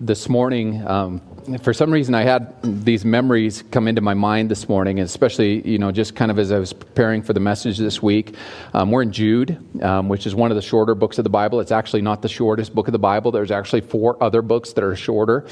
this morning. For some reason, I had these memories come into my mind this morning, especially, just kind of as I was preparing for the message this week. We're in Jude, which is one of the shorter books of the Bible. It's actually not the shortest book of the Bible. There's actually 4 other books that are shorter.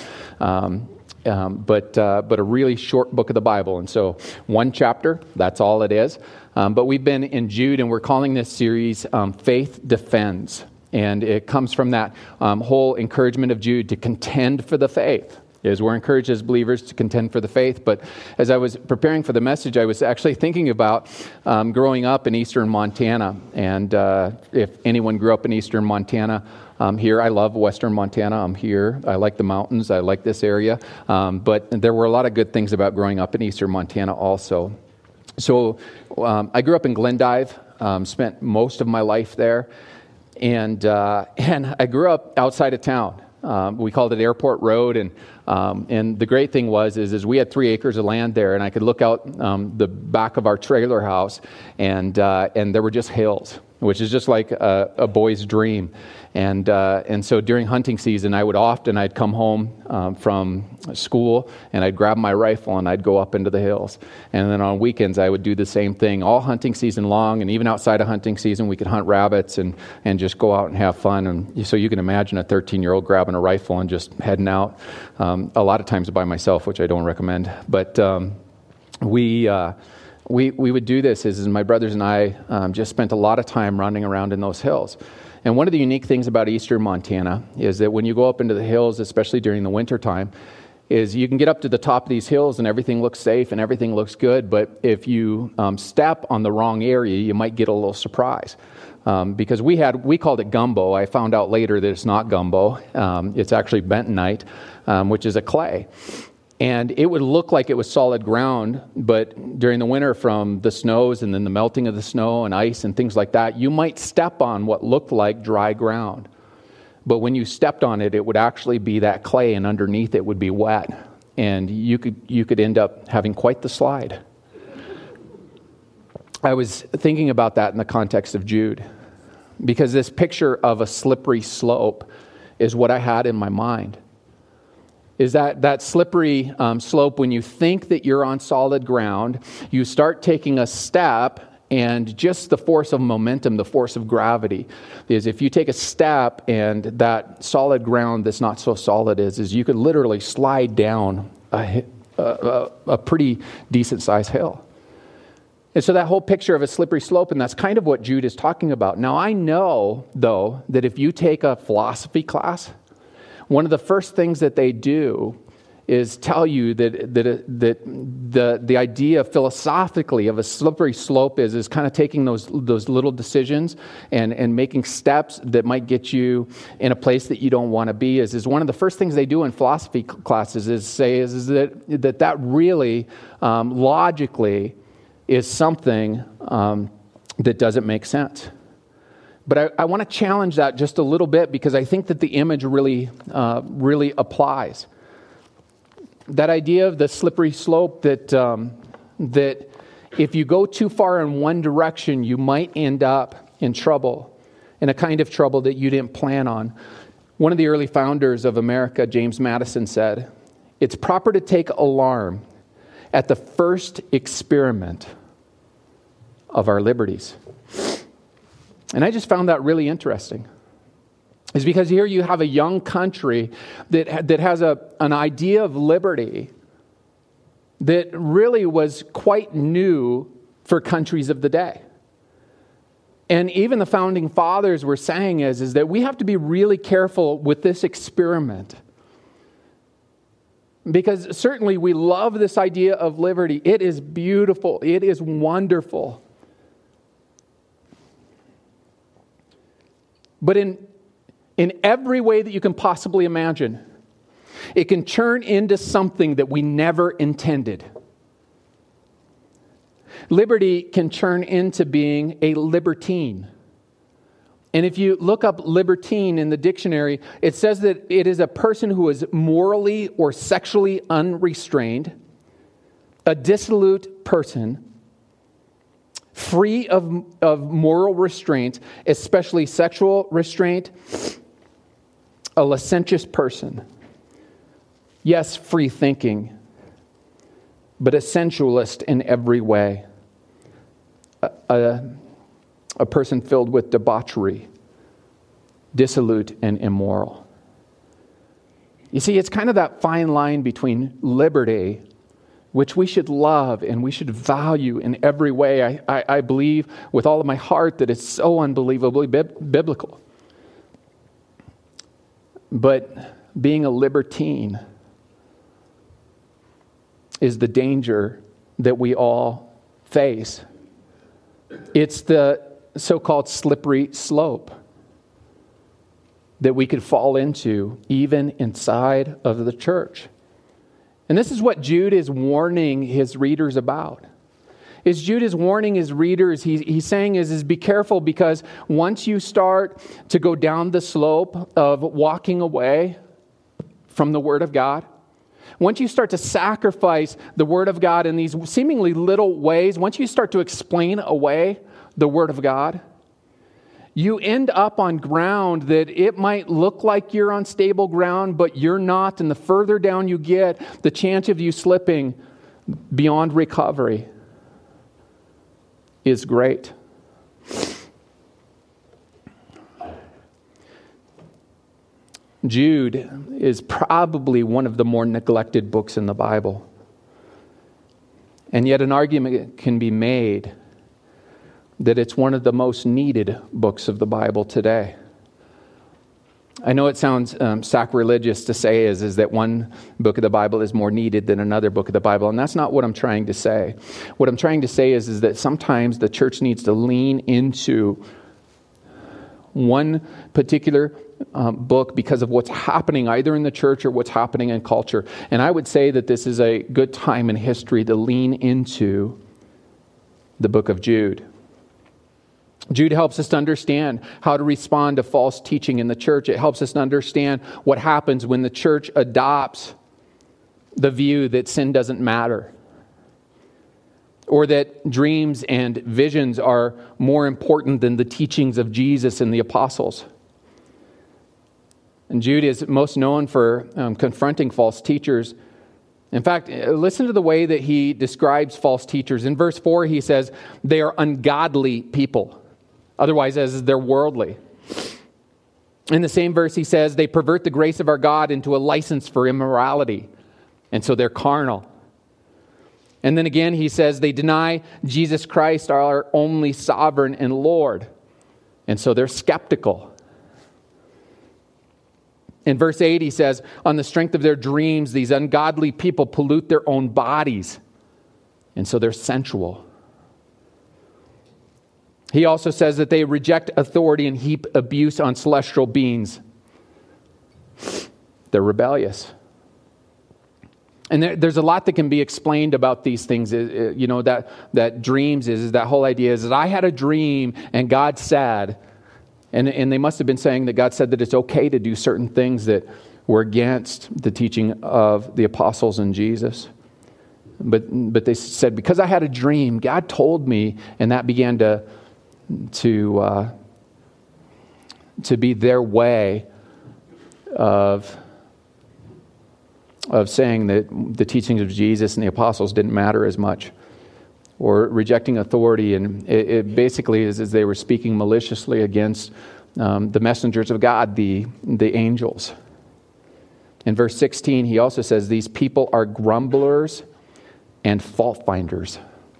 But a really short book of the Bible. And so 1 chapter, that's all it is. But we've been in Jude, and we're calling this series Faith Defends. And it comes from that whole encouragement of Jude to contend for the faith. As we're encouraged as believers to contend for the faith. But as I was preparing for the message, I was actually thinking about growing up in eastern Montana. And if anyone grew up in eastern Montana, here, I love western Montana. I'm here. I like the mountains. I like this area. But there were a lot of good things about growing up in eastern Montana also. So I grew up in Glendive, spent most of my life there. And I grew up outside of town. We called it Airport Road, and the great thing is we had 3 acres of land there, and I could look out the back of our trailer house, and there were just hills, which is just like a boy's dream. And so during hunting season, I'd come home from school, and I'd grab my rifle, and I'd go up into the hills. And then on weekends, I would do the same thing, all hunting season long, and even outside of hunting season, we could hunt rabbits and just go out and have fun. And so you can imagine a 13-year-old grabbing a rifle and just heading out, a lot of times by myself, which I don't recommend. But we would do this as my brothers and I just spent a lot of time running around in those hills. And one of the unique things about eastern Montana is that when you go up into the hills, especially during the wintertime, is you can get up to the top of these hills and everything looks safe and everything looks good. But if you step on the wrong area, you might get a little surprise. Because we called it gumbo. I found out later that it's not gumbo. It's actually bentonite, which is a clay. And it would look like it was solid ground, but during the winter from the snows and then the melting of the snow and ice and things like that, you might step on what looked like dry ground. But when you stepped on it, it would actually be that clay, and underneath it would be wet. And you could end up having quite the slide. I was thinking about that in the context of Jude, because this picture of a slippery slope is what I had in my mind. Is that slippery slope, when you think that you're on solid ground, you start taking a step, and just the force of momentum, the force of gravity, is if you take a step and that solid ground that's not so solid is you could literally slide down a pretty decent-sized hill. And so that whole picture of a slippery slope, and that's kind of what Jude is talking about. Now, I know, though, that if you take a philosophy class, one of the first things that they do is tell you that the idea philosophically of a slippery slope is kind of taking those little decisions and making steps that might get you in a place that you don't want to be. Is one of the first things they do in philosophy classes is say that really logically is something that doesn't make sense. But I want to challenge that just a little bit, because I think that the image really applies. That idea of the slippery slope, that if you go too far in one direction, you might end up in trouble, in a kind of trouble that you didn't plan on. One of the early founders of America, James Madison, said, "It's proper to take alarm at the first experiment of our liberties." And I just found that really interesting. It's because here you have a young country that has an idea of liberty that really was quite new for countries of the day. And even the founding fathers were saying is that we have to be really careful with this experiment. Because certainly we love this idea of liberty. It is beautiful. It is wonderful. But in every way that you can possibly imagine, it can turn into something that we never intended. Liberty can turn into being a libertine. And if you look up libertine in the dictionary, it says that it is a person who is morally or sexually unrestrained, a dissolute person, free of moral restraint, especially sexual restraint, a licentious person. Yes, free thinking, but a sensualist in every way. A person filled with debauchery, dissolute and immoral. You see, it's kind of that fine line between liberty, which we should love and we should value in every way. I believe with all of my heart that it's so unbelievably biblical. But being a libertine is the danger that we all face. It's the so-called slippery slope that we could fall into even inside of the church. And this is what Jude is warning his readers about. Is Jude is warning his readers, he's saying is be careful, because once you start to go down the slope of walking away from the Word of God, once you start to sacrifice the Word of God in these seemingly little ways, once you start to explain away the Word of God, you end up on ground that it might look like you're on stable ground, but you're not. And the further down you get, the chance of you slipping beyond recovery is great. Jude is probably one of the more neglected books in the Bible. And yet an argument can be made that it's one of the most needed books of the Bible today. I know it sounds sacrilegious to say is that one book of the Bible is more needed than another book of the Bible, and that's not what I'm trying to say. What I'm trying to say is that sometimes the church needs to lean into one particular book because of what's happening either in the church or what's happening in culture. And I would say that this is a good time in history to lean into the book of Jude. Jude helps us to understand how to respond to false teaching in the church. It helps us to understand what happens when the church adopts the view that sin doesn't matter, or that dreams and visions are more important than the teachings of Jesus and the apostles. And Jude is most known for confronting false teachers. In fact, listen to the way that he describes false teachers. In verse 4, he says, they are ungodly people. Otherwise, as they're worldly. In the same verse, he says, they pervert the grace of our God into a license for immorality. And so they're carnal. And then again, he says, they deny Jesus Christ, our only sovereign and Lord. And so they're skeptical. In verse 8, he says, on the strength of their dreams, these ungodly people pollute their own bodies. And so they're sensual. He also says that they reject authority and heap abuse on celestial beings. They're rebellious. And there's a lot that can be explained about these things. You know, that dreams is that whole idea is that I had a dream and God said, and they must have been saying that God said that it's okay to do certain things that were against the teaching of the apostles and Jesus. But they said, because I had a dream, God told me, and that began to be their way of saying that the teachings of Jesus and the apostles didn't matter as much, or rejecting authority. And it basically is as they were speaking maliciously against the messengers of God, the angels. In verse 16, he also says, these people are grumblers and fault finders.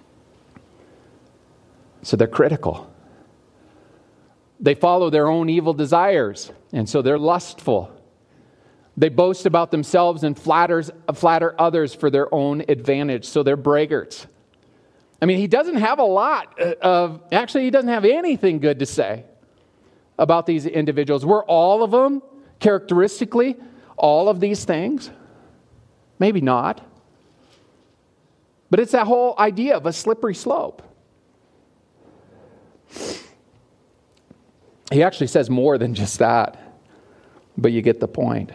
So they're critical. They follow their own evil desires, and so they're lustful. They boast about themselves and flatter others for their own advantage, so they're braggarts. I mean, he doesn't have a lot of, actually, he doesn't have anything good to say about these individuals. Were all of them, characteristically, all of these things? Maybe not. But it's that whole idea of a slippery slope. He actually says more than just that, but you get the point.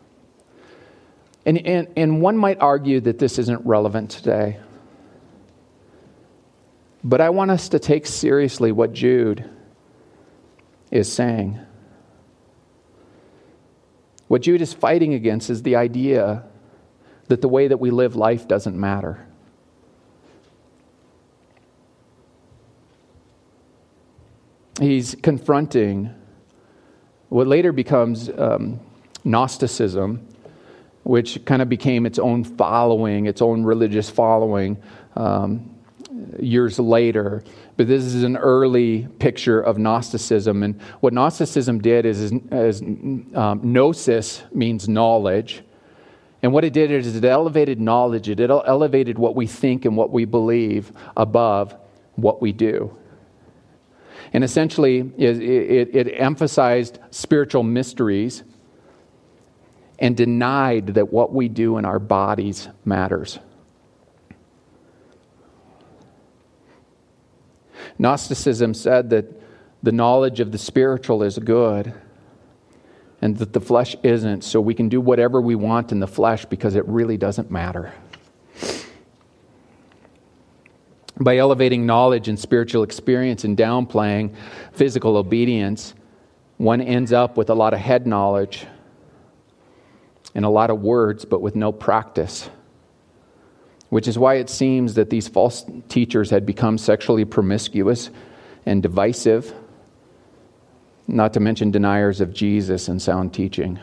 And one might argue that this isn't relevant today. But I want us to take seriously what Jude is saying. What Jude is fighting against is the idea that the way that we live life doesn't matter. He's confronting what later becomes Gnosticism, which kind of became its own following, its own religious following years later. But this is an early picture of Gnosticism. And what Gnosticism did is gnosis means knowledge. And what it did is it elevated knowledge. It elevated what we think and what we believe above what we do. And essentially, it emphasized spiritual mysteries and denied that what we do in our bodies matters. Gnosticism said that the knowledge of the spiritual is good and that the flesh isn't, so we can do whatever we want in the flesh because it really doesn't matter. By elevating knowledge and spiritual experience and downplaying physical obedience, one ends up with a lot of head knowledge and a lot of words, but with no practice. Which is why it seems that these false teachers had become sexually promiscuous and divisive, not to mention deniers of Jesus and sound teaching.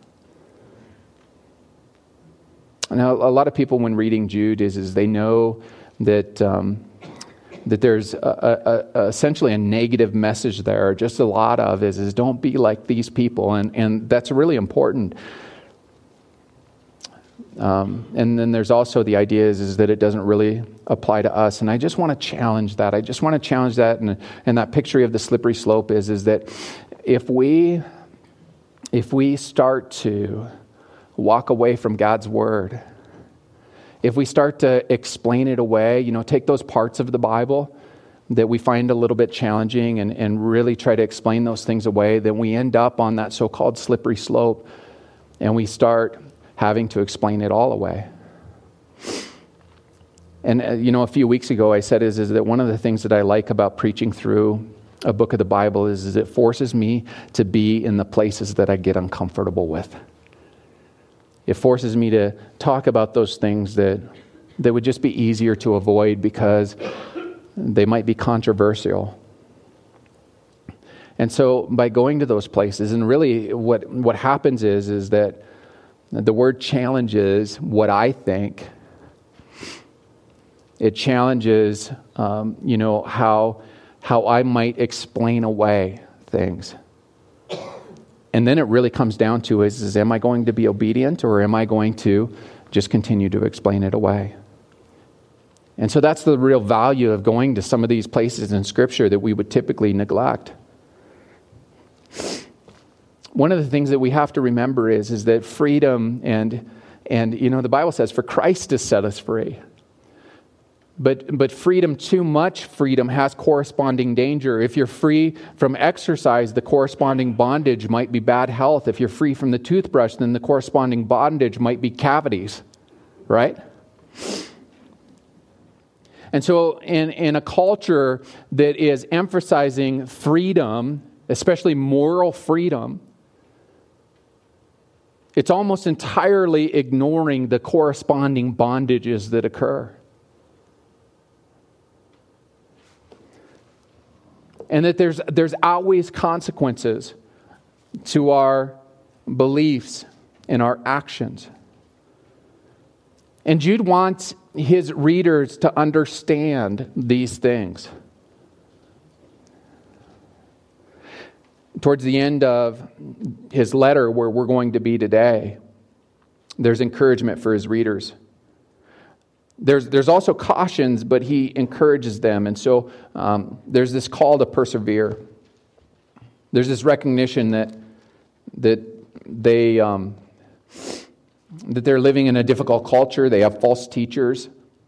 Now, a lot of people, when reading Jude, is they know that that there's essentially a negative message there. Just a lot of is don't be like these people, and that's really important. And then there's also the idea is that it doesn't really apply to us, and I just want to challenge that. I just want to challenge that, and that picture of the slippery slope is that if we start to walk away from God's word, if we start to explain it away, take those parts of the Bible that we find a little bit challenging and really try to explain those things away, then we end up on that so-called slippery slope, and we start having to explain it all away. And a few weeks ago I said is that one of the things that I like about preaching through a book of the Bible is it forces me to be in the places that I get uncomfortable with. It forces me to talk about those things that would just be easier to avoid because they might be controversial. And so by going to those places, and really what happens is that the word challenges what I think. It challenges, how I might explain away things. And then it really comes down to is am I going to be obedient, or am I going to just continue to explain it away? And so that's the real value of going to some of these places in Scripture that we would typically neglect. One of the things that we have to remember is that freedom and the Bible says, for Christ has set us free. But freedom, too much freedom, has corresponding danger. If you're free from exercise, the corresponding bondage might be bad health. If you're free from the toothbrush, then the corresponding bondage might be cavities, right? And so in a culture that is emphasizing freedom, especially moral freedom, it's almost entirely ignoring the corresponding bondages that occur. And that there's always consequences to our beliefs and our actions. And Jude wants his readers to understand these things. Towards the end of his letter, where we're going to be today, there's encouragement for his readers. There's also cautions, but he encourages them. And so there's this call to persevere. There's this recognition that they're living in a difficult culture. They have false teachers.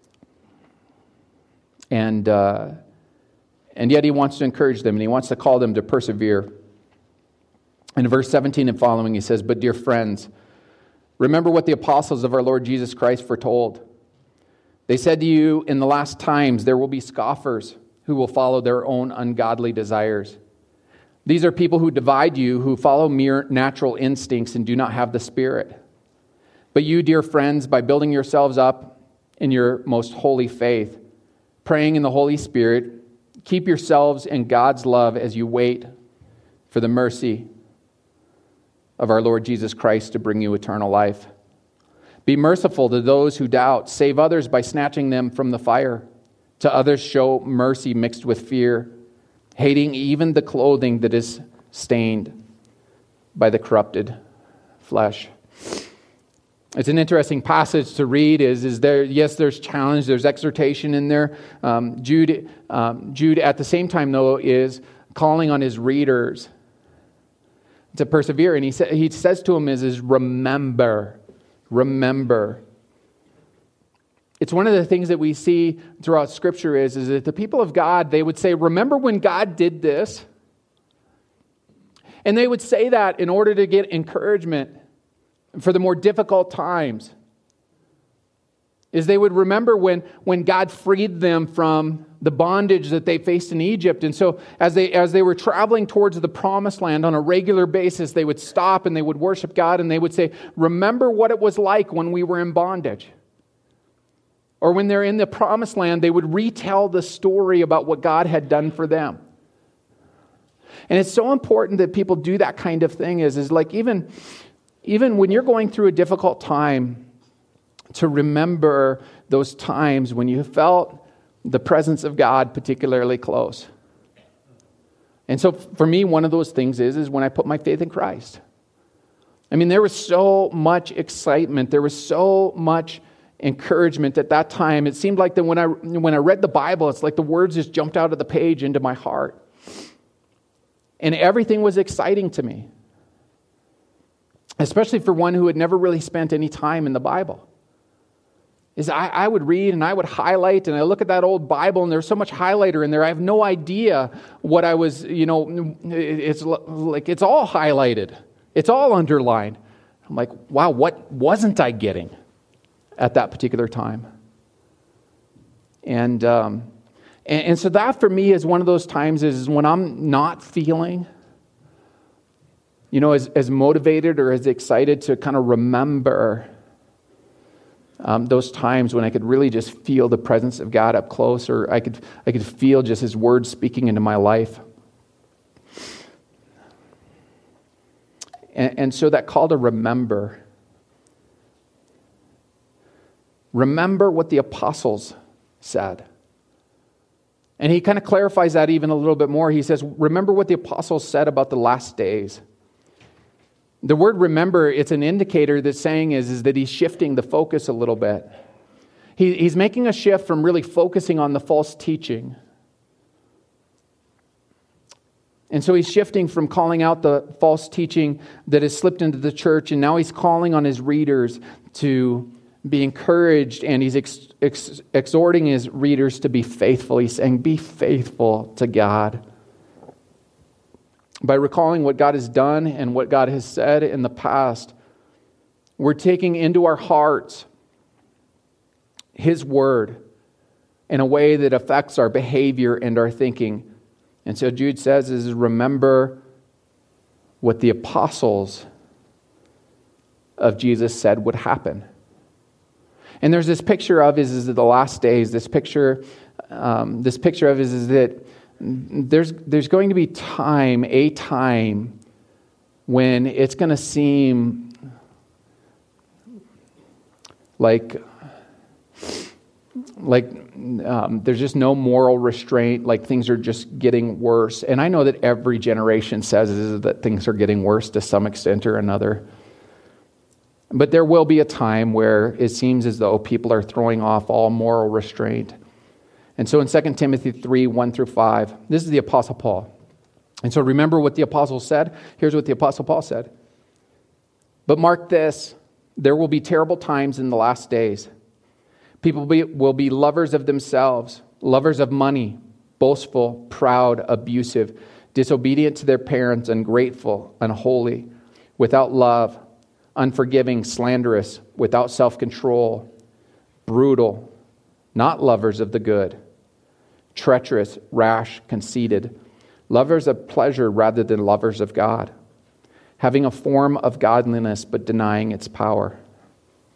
And yet he wants to encourage them, and he wants to call them to persevere. In verse 17 and following, he says, "But dear friends, remember what the apostles of our Lord Jesus Christ foretold. They said to you, in the last times there will be scoffers who will follow their own ungodly desires. These are people who divide you, who follow mere natural instincts and do not have the Spirit. But you, dear friends, by building yourselves up in your most holy faith, praying in the Holy Spirit, keep yourselves in God's love as you wait for the mercy of our Lord Jesus Christ to bring you eternal life. Be merciful to those who doubt. Save others by snatching them from the fire. To others show mercy mixed with fear, hating even the clothing that is stained by the corrupted flesh. It's an interesting passage to read. Is there? Yes, there's challenge, there's exhortation in there. Jude, at the same time, though, is calling on his readers to persevere, and he says to them is remember. It's one of the things that we see throughout Scripture is that the people of God, they would say, remember when God did this? And they would say that in order to get encouragement for the more difficult times. Is they would remember when God freed them from the bondage that they faced in Egypt. And so as they were traveling towards the promised land on a regular basis, they would stop and they would worship God and they would say, remember what it was like when we were in bondage. Or when they're in the promised land, they would retell the story about what God had done for them. And it's so important that people do that kind of thing is like even when you're going through a difficult time, to remember those times when you felt the presence of God particularly close. And so for me, one of those things is when I put my faith in Christ. I mean, there was so much excitement. There was so much encouragement at that time. It seemed like that when I read the Bible, it's like the words just jumped out of the page into my heart. And everything was exciting to me. Especially for one who had never really spent any time in the Bible. Is I would read and I would highlight and I look at that old Bible and there's so much highlighter in there. I have no idea what I was, it's like it's all highlighted. It's all underlined. I'm like, wow, what wasn't I getting at that particular time? And so that for me is one of those times is when I'm not feeling, as motivated or as excited to kind of remember those times when I could really just feel the presence of God up close, or I could feel just His Word speaking into my life. And so that call to remember what the apostles said. And he kind of clarifies that even a little bit more. He says, remember what the apostles said about the last days. The word remember, it's an indicator that's saying is that he's shifting the focus a little bit. He's making a shift from really focusing on the false teaching. And so he's shifting from calling out the false teaching that has slipped into the church, and now he's calling on his readers to be encouraged, and he's exhorting his readers to be faithful. He's saying, be faithful to God. By recalling what God has done and what God has said in the past, we're taking into our hearts His Word in a way that affects our behavior and our thinking. And so Jude says is remember what the apostles of Jesus said would happen. And there's this picture of is the last days. This picture of is that there's going to be a time when it's going to seem like there's just no moral restraint, like things are just getting worse. And I know that every generation says is that things are getting worse to some extent or another. But there will be a time where it seems as though people are throwing off all moral restraint. And so in 2 Timothy 3, 1 through 5, this is the Apostle Paul. And so remember what the Apostle said? Here's what the Apostle Paul said. But mark this, there will be terrible times in the last days. People will be lovers of themselves, lovers of money, boastful, proud, abusive, disobedient to their parents, ungrateful, unholy, without love, unforgiving, slanderous, without self-control, brutal, not lovers of the good, treacherous, rash, conceited, lovers of pleasure rather than lovers of God, having a form of godliness but denying its power.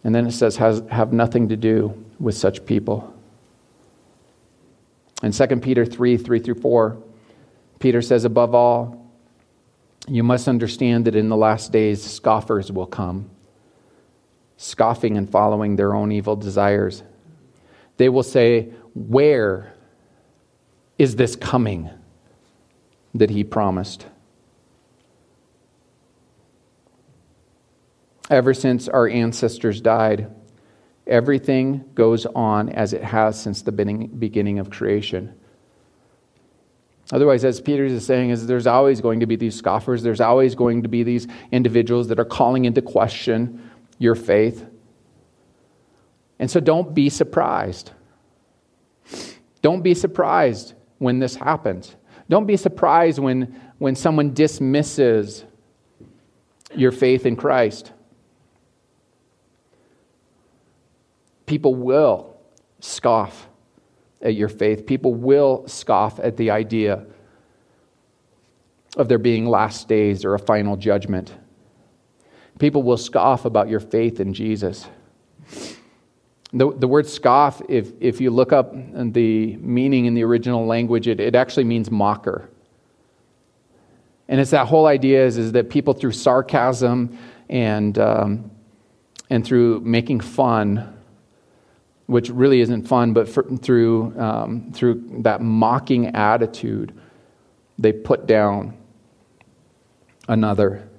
And then it says, have nothing to do with such people. In 2 Peter 3:3-4, Peter says, above all, you must understand that in the last days scoffers will come, scoffing and following their own evil desires. They will say, where is this coming that he promised? Ever since our ancestors died, everything goes on as it has since the beginning of creation. Otherwise, as Peter is saying, is there's always going to be these scoffers. There's always going to be these individuals that are calling into question your faith. And so don't be surprised. Don't be surprised when this happens. Don't be surprised when someone dismisses your faith in Christ. People will scoff at your faith. People will scoff at the idea of there being last days or a final judgment. People will scoff about your faith in Jesus. The word scoff, if you look up the meaning in the original language, it actually means mocker. And it's that whole idea is that people through sarcasm and through making fun, which really isn't fun, but through that mocking attitude, they put down another.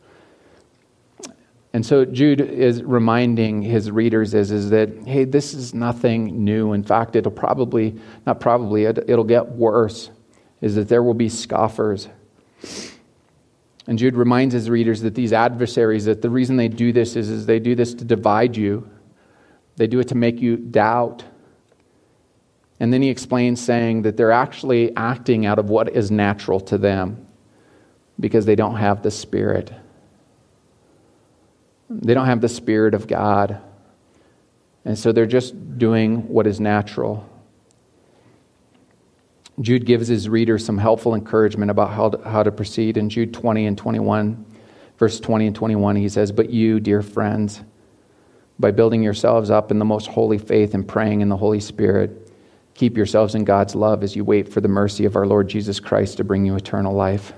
And so Jude is reminding his readers is that, hey, this is nothing new. In fact, it'll get worse, is that there will be scoffers. And Jude reminds his readers that these adversaries, that the reason they do this is they do this to divide you. They do it to make you doubt. And then he explains saying that they're actually acting out of what is natural to them because they don't have the Spirit. They don't have the Spirit of God. And so they're just doing what is natural. Jude gives his readers some helpful encouragement about how to proceed. In Jude 20 and 21, verse 20 and 21, he says, but you, dear friends, by building yourselves up in the most holy faith and praying in the Holy Spirit, keep yourselves in God's love as you wait for the mercy of our Lord Jesus Christ to bring you eternal life.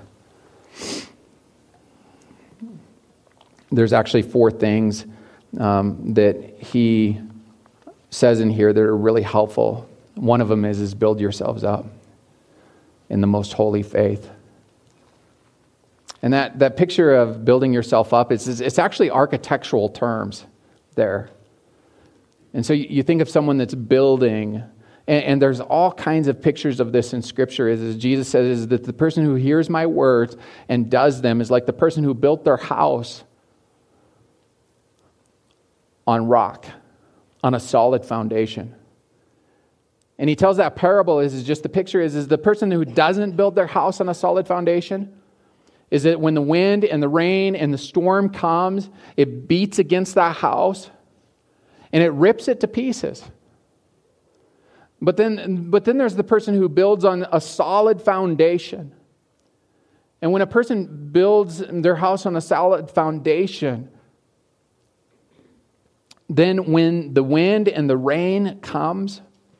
There's actually 4 things that he says in here that are really helpful. One of them is build yourselves up in the most holy faith. And that picture of building yourself up, it's actually architectural terms there. And so you think of someone that's building, and there's all kinds of pictures of this in Scripture. As Jesus says, is that the person who hears my words and does them is like the person who built their house on rock, on a solid foundation. And he tells that parable is just the picture is the person who doesn't build their house on a solid foundation is that when the wind and the rain and the storm comes, it beats against that house and it rips it to pieces. But then there's the person who builds on a solid foundation. And when a person builds their house on a solid foundation, then when the wind and the rain comes,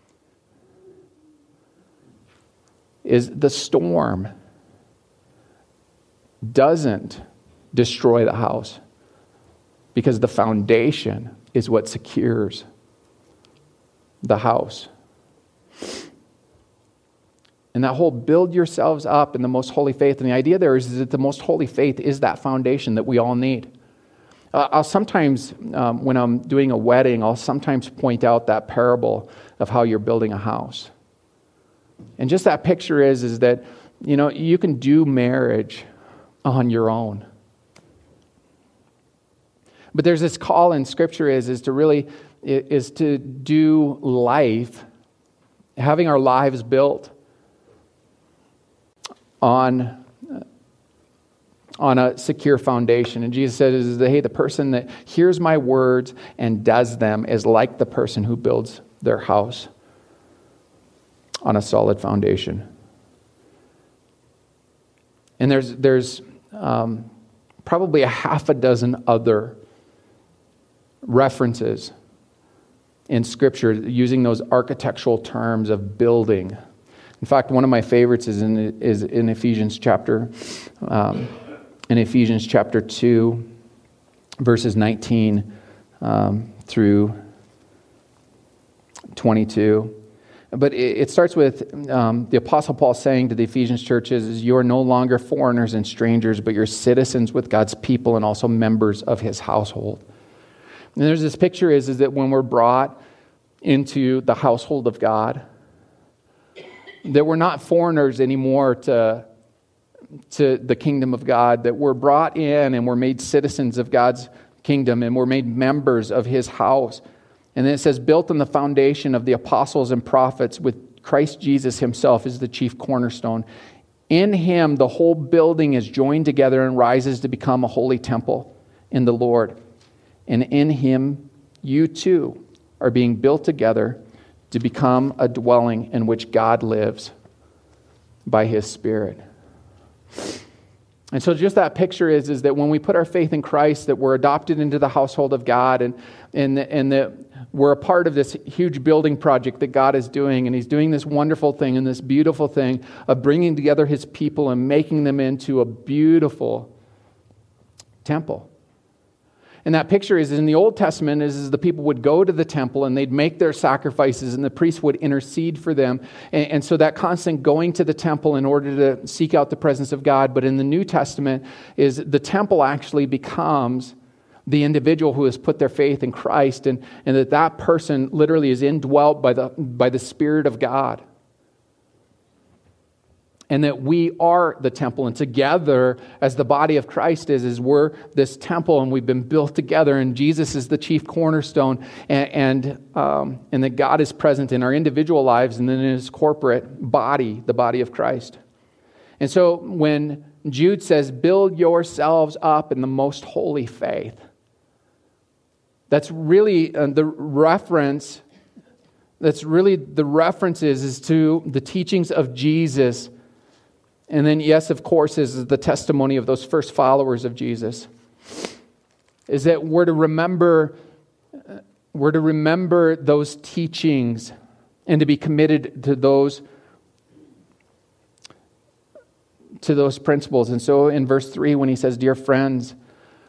is the storm doesn't destroy the house because the foundation is what secures the house. And that whole build yourselves up in the most holy faith. And the idea there is that the most holy faith is that foundation that we all need. I'll sometimes, when I'm doing a wedding, I'll sometimes point out that parable of how you're building a house. And just that picture is that, you can do marriage on your own. But there's this call in Scripture is to do life, having our lives built on a secure foundation. And Jesus says, hey, the person that hears my words and does them is like the person who builds their house on a solid foundation. And there's probably a half a dozen other references in Scripture using those architectural terms of building. In fact, one of my favorites is in Ephesians chapter 2, verses 19 through 22. But it starts with the Apostle Paul saying to the Ephesians churches, "You are no longer foreigners and strangers, but you're citizens with God's people and also members of His household." And there's this picture is that when we're brought into the household of God, that we're not foreigners anymore to the kingdom of God, that we're brought in and we're made citizens of God's kingdom and we're made members of His house. And then it says, built on the foundation of the apostles and prophets with Christ Jesus Himself as the chief cornerstone. In Him, the whole building is joined together and rises to become a holy temple in the Lord. And in Him, you too are being built together to become a dwelling in which God lives by His Spirit. And so just that picture is that when we put our faith in Christ, that we're adopted into the household of God and that we're a part of this huge building project that God is doing. And He's doing this wonderful thing and this beautiful thing of bringing together His people and making them into a beautiful temple. And that picture is in the Old Testament is the people would go to the temple and they'd make their sacrifices and the priest would intercede for them. And so that constant going to the temple in order to seek out the presence of God. But in the New Testament is the temple actually becomes the individual who has put their faith in Christ and that person literally is indwelt by the Spirit of God. And that we are the temple, and together, as the body of Christ is we're this temple, and we've been built together, and Jesus is the chief cornerstone, and that God is present in our individual lives, and then in His corporate body, the body of Christ. And so, when Jude says, "Build yourselves up in the most holy faith," that's really the reference. That's really the reference is to the teachings of Jesus. And then, yes, of course, is the testimony of those first followers of Jesus. Is that we're to remember those teachings and to be committed to those principles. And so in verse 3, when he says, "Dear friends,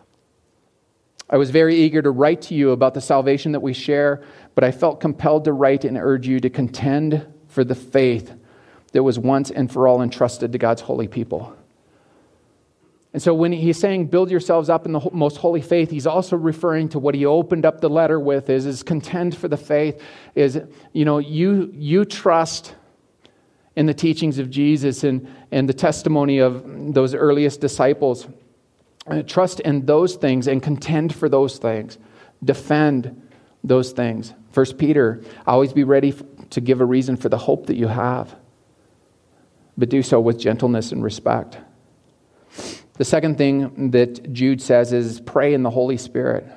I was very eager to write to you about the salvation that we share, but I felt compelled to write and urge you to contend for the faith that was once and for all entrusted to God's holy people." And so when he's saying build yourselves up in the most holy faith, he's also referring to what he opened up the letter with is contend for the faith, is, you trust in the teachings of Jesus and the testimony of those earliest disciples. Trust in those things and contend for those things. Defend those things. 1 Peter, always be ready to give a reason for the hope that you have, but do so with gentleness and respect. The second thing that Jude says is pray in the Holy Spirit.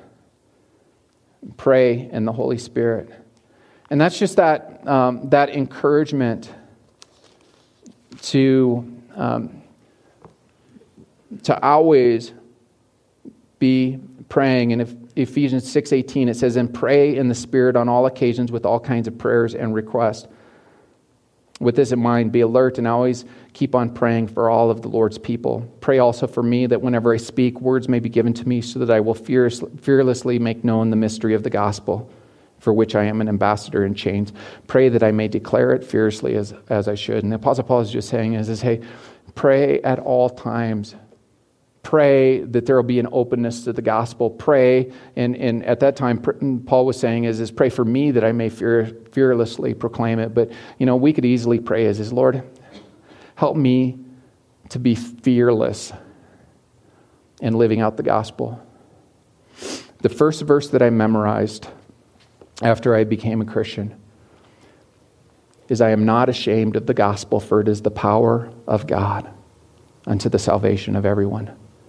Pray in the Holy Spirit. And that's just that encouragement to always be praying. And if Ephesians 6:18, it says, "And pray in the Spirit on all occasions with all kinds of prayers and requests. With this in mind, be alert and always keep on praying for all of the Lord's people. Pray also for me that whenever I speak, words may be given to me so that I will fearlessly make known the mystery of the gospel, for which I am an ambassador in chains. Pray that I may declare it fiercely as I should." And the Apostle Paul is just saying is hey, pray at all times. Pray that there will be an openness to the gospel. Pray, and at that time, Paul was saying is pray for me that I may fearlessly proclaim it. But, we could easily pray is Lord, help me to be fearless in living out the gospel. The first verse that I memorized after I became a Christian is, "I am not ashamed of the gospel, for it is the power of God unto the salvation of everyone."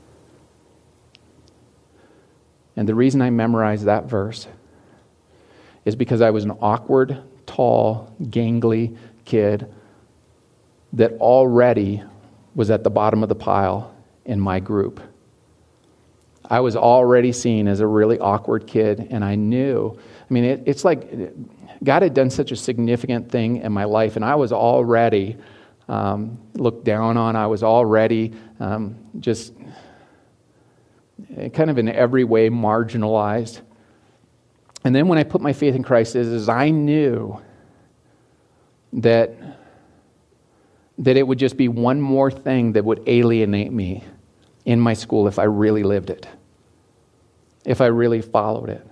And the reason I memorized that verse is because I was an awkward, tall, gangly kid that already was at the bottom of the pile in my group. I was already seen as a really awkward kid, and I knew. I mean, it's like God had done such a significant thing in my life, and I was already looked down on. I was already just kind of in every way marginalized. And then when I put my faith in Christ, is I knew that it would just be one more thing that would alienate me in my school if I really lived it, if I really followed it.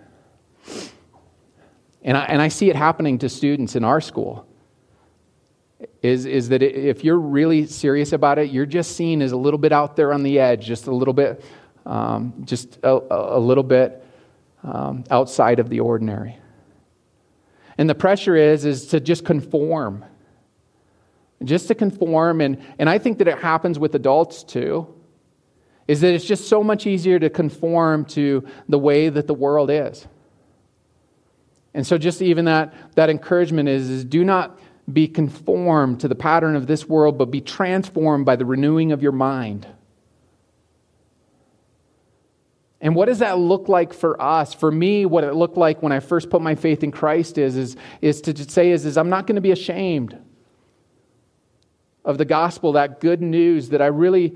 And I see it happening to students in our school, is that if you're really serious about it, you're just seen as a little bit out there on the edge, just a little bit, outside of the ordinary. And the pressure is to just conform. Just to conform, and I think that it happens with adults too, is that it's just so much easier to conform to the way that the world is. And so just even that encouragement is do not be conformed to the pattern of this world, but be transformed by the renewing of your mind. And what does that look like for us? For me, what it looked like when I first put my faith in Christ is to say I'm not going to be ashamed of the gospel, that good news that I really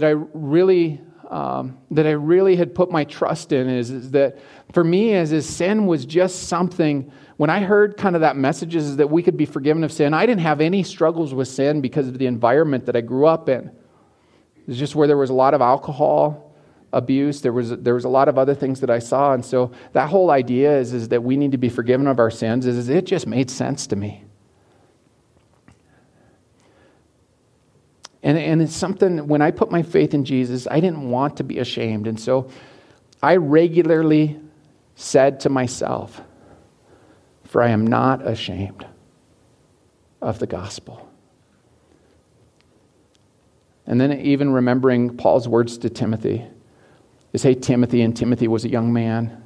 had put my trust in. Is that for me, as sin was just something. When I heard kind of that message is that we could be forgiven of sin, I didn't have any struggles with sin because of the environment that I grew up in. It was just where there was a lot of alcohol abuse. There was a lot of other things that I saw, and so that whole idea is that we need to be forgiven of our sins. It just made sense to me. And it's something, when I put my faith in Jesus, I didn't want to be ashamed. And so I regularly said to myself, for I am not ashamed of the gospel. And then even remembering Paul's words to Timothy, is, hey, Timothy, and Timothy was a young man.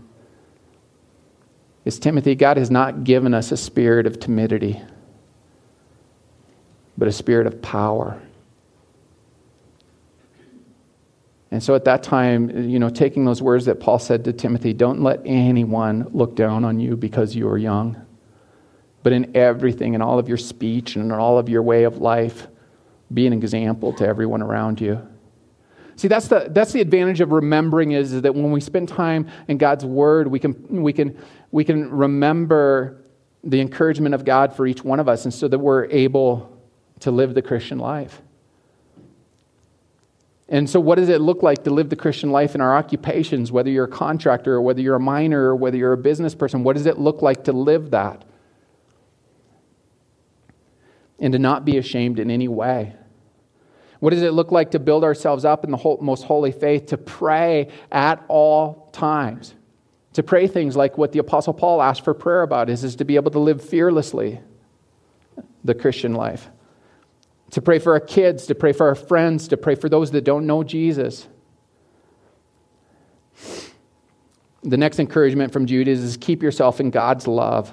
Is, Timothy, God has not given us a spirit of timidity, but a spirit of power. And so at that time, taking those words that Paul said to Timothy, don't let anyone look down on you because you are young. But in everything, in all of your speech and in all of your way of life, be an example to everyone around you. See, that's the advantage of remembering is that when we spend time in God's Word, we can remember the encouragement of God for each one of us, and so that we're able to live the Christian life. And so what does it look like to live the Christian life in our occupations, whether you're a contractor or whether you're a miner or whether you're a business person? What does it look like to live that? And to not be ashamed in any way. What does it look like to build ourselves up in the most holy faith, to pray at all times? To pray things like what the Apostle Paul asked for prayer about is to be able to live fearlessly the Christian life. To pray for our kids, to pray for our friends, to pray for those that don't know Jesus. The next encouragement from Jude is keep yourself in God's love.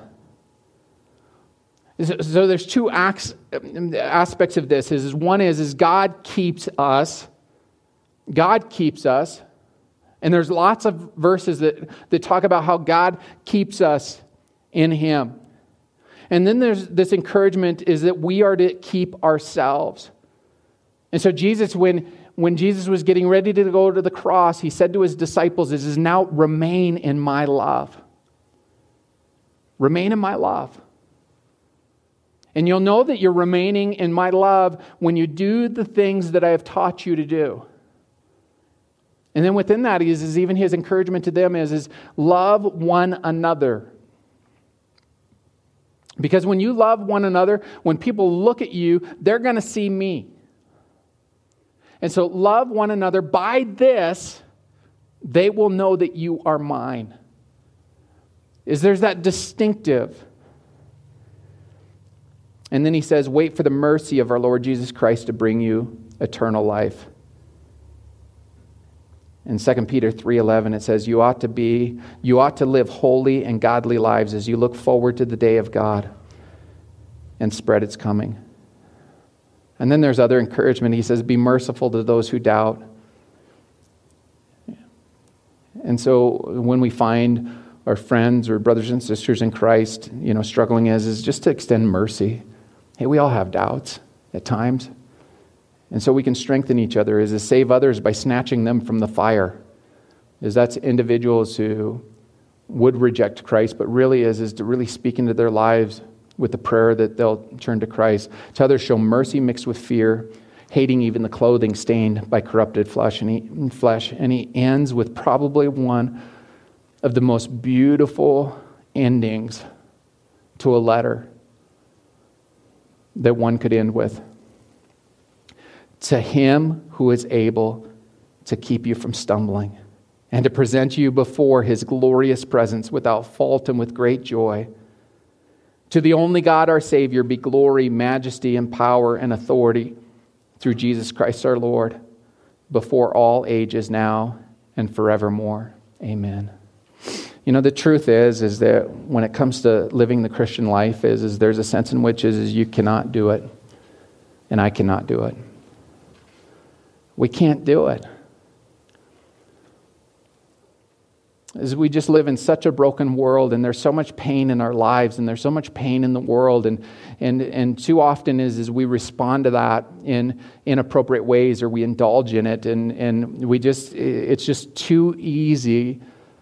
So there's two aspects of this. One is God keeps us. God keeps us. And there's lots of verses that talk about how God keeps us in Him. And then there's this encouragement is that we are to keep ourselves. And so Jesus, when Jesus was getting ready to go to the cross, He said to His disciples, is now remain in my love. Remain in my love. And you'll know that you're remaining in my love when you do the things that I have taught you to do. And then within that is even His encouragement to them is love one another. Because when you love one another, when people look at you, they're going to see me. And so love one another. By this, they will know that you are mine. There's that distinctive. And then he says, wait for the mercy of our Lord Jesus Christ to bring you eternal life. In 2 Peter 3:11, it says, you ought to live holy and godly lives as you look forward to the day of God and spread its coming. And then there's other encouragement. He says, be merciful to those who doubt. And so when we find our friends or brothers and sisters in Christ, struggling is just to extend mercy. Hey, we all have doubts at times. And so we can strengthen each other, is to save others by snatching them from the fire. That's individuals who would reject Christ, but really is to really speak into their lives with the prayer that they'll turn to Christ. To others, show mercy mixed with fear, hating even the clothing stained by corrupted flesh. And he ends with probably one of the most beautiful endings to a letter that one could end with. To him who is able to keep you from stumbling and to present you before his glorious presence without fault and with great joy. To the only God, our Savior, be glory, majesty, and power and authority through Jesus Christ our Lord, before all ages, now and forevermore. Amen. The truth is that when it comes to living the Christian life, is there's a sense in which is you cannot do it, and I cannot do it. We can't do it. As we just live in such a broken world, and there's so much pain in our lives, and there's so much pain in the world, and too often is we respond to that in inappropriate ways, or we indulge in it, and it's just too easy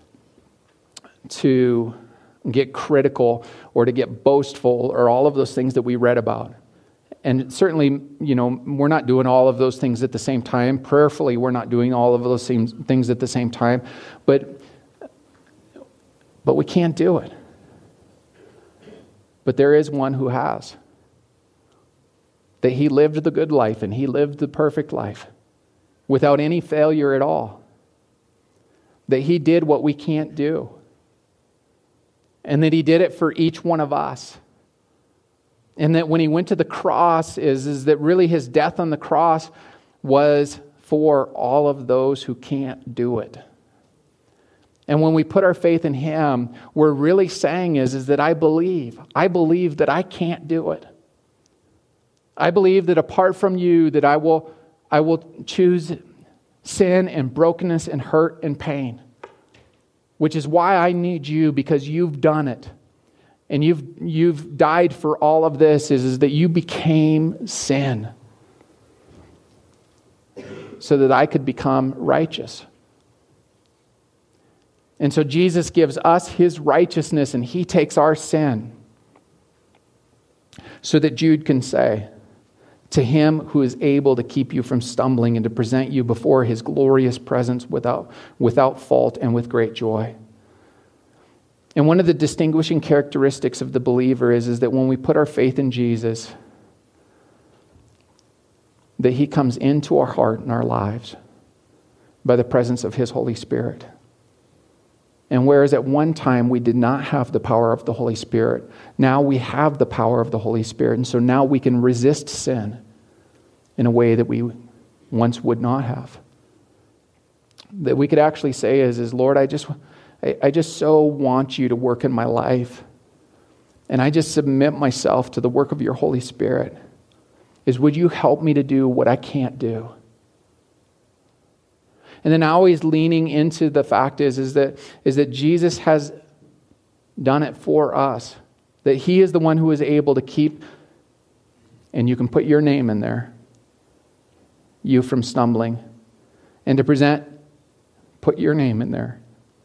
to get critical or to get boastful or all of those things that we read about. And certainly, we're not doing all of those things at the same time. Prayerfully, we're not doing all of those same things at the same time. But we can't do it. But there is one who has. That he lived the good life and he lived the perfect life without any failure at all. That he did what we can't do. And that he did it for each one of us. And that when he went to the cross is that really his death on the cross was for all of those who can't do it. And when we put our faith in him, we're really saying is that I believe that I can't do it. I believe that apart from you, that I will choose sin and brokenness and hurt and pain. Which is why I need you, because you've done it. And you've died for all of this, is that you became sin. So that I could become righteous. And so Jesus gives us his righteousness and he takes our sin. So that Jude can say, to him who is able to keep you from stumbling and to present you before his glorious presence without fault and with great joy. And one of the distinguishing characteristics of the believer is that when we put our faith in Jesus, that he comes into our heart and our lives by the presence of his Holy Spirit. And whereas at one time we did not have the power of the Holy Spirit, now we have the power of the Holy Spirit. And so now we can resist sin in a way that we once would not have. That we could actually say is Lord, I just so want you to work in my life. And I just submit myself to the work of your Holy Spirit. Would you help me to do what I can't do? And then always leaning into the fact is that Jesus has done it for us. That he is the one who is able to keep, and you can put your name in there, you from stumbling. And to put your name in there.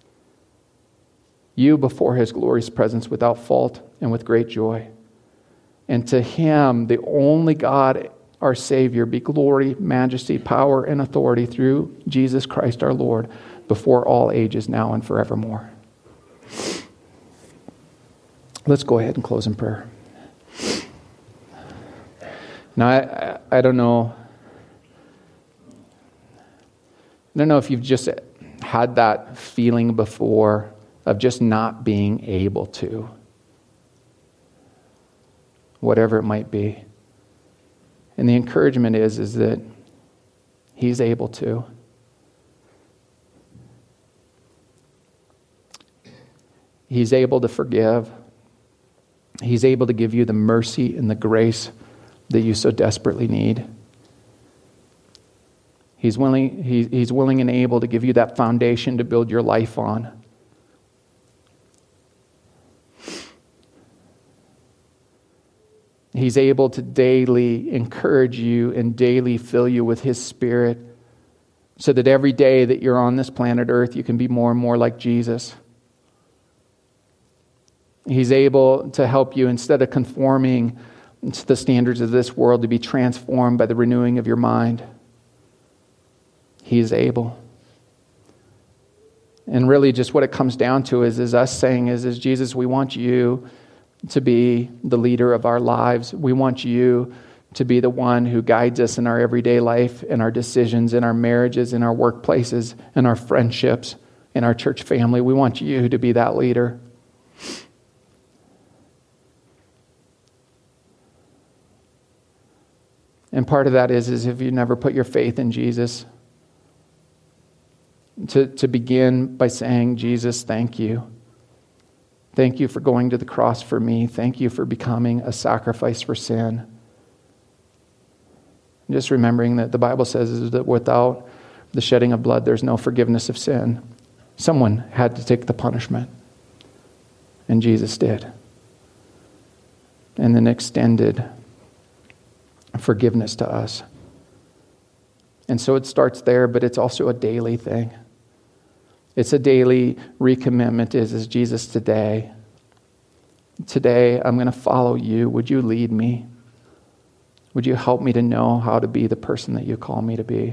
You before his glorious presence without fault and with great joy. And to him, the only God, our Savior, be glory, majesty, power, and authority through Jesus Christ our Lord, before all ages, now and forevermore. Let's go ahead and close in prayer. Now, I don't know. I don't know if you've just had that feeling before of just not being able to. Whatever it might be. And the encouragement is that he's able to. He's able to forgive. He's able to give you the mercy and the grace that you so desperately need. He's willing and able to give you that foundation to build your life on. He's able to daily encourage you and daily fill you with His Spirit so that every day that you're on this planet Earth, you can be more and more like Jesus. He's able to help you, instead of conforming to the standards of this world, to be transformed by the renewing of your mind. He is able. And really just what it comes down to is us saying is Jesus, we want you to be the leader of our lives. We want you to be the one who guides us in our everyday life, in our decisions, in our marriages, in our workplaces, in our friendships, in our church family. We want you to be that leader. And part of that is if you never put your faith in Jesus, to begin by saying, Jesus, thank you. Thank you for going to the cross for me. Thank you for becoming a sacrifice for sin. Just remembering that the Bible says is that without the shedding of blood, there's no forgiveness of sin. Someone had to take the punishment, and Jesus did. And then extended forgiveness to us. And so it starts there, but it's also a daily thing. It's a daily recommitment is Jesus, today I'm going to follow you. Would you lead me? Would you help me to know how to be the person that you call me to be?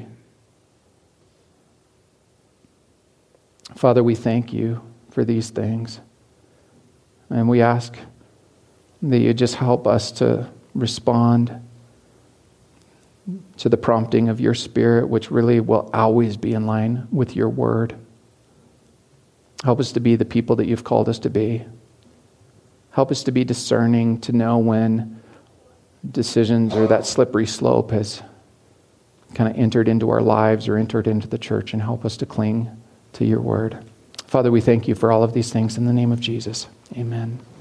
Father, we thank you for these things. And we ask that you just help us to respond to the prompting of your Spirit, which really will always be in line with your word. Help us to be the people that you've called us to be. Help us to be discerning, to know when decisions or that slippery slope has kind of entered into our lives or entered into the church, and help us to cling to your word. Father, we thank you for all of these things in the name of Jesus. Amen.